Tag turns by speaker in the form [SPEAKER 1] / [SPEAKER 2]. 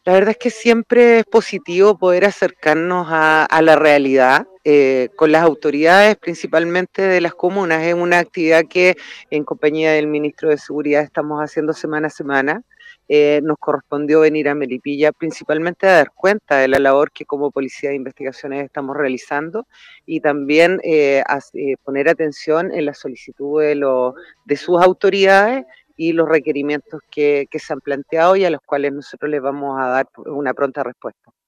[SPEAKER 1] La verdad es que siempre es positivo poder acercarnos a la realidad con las autoridades, principalmente de las comunas. Es una actividad que en compañía del ministro de Seguridad estamos haciendo semana a semana. Nos correspondió venir a Melipilla principalmente a dar cuenta de la labor que como Policía de Investigaciones estamos realizando y también poner atención en la solicitud de sus autoridades y los requerimientos que se han planteado y a los cuales nosotros les vamos a dar una pronta respuesta.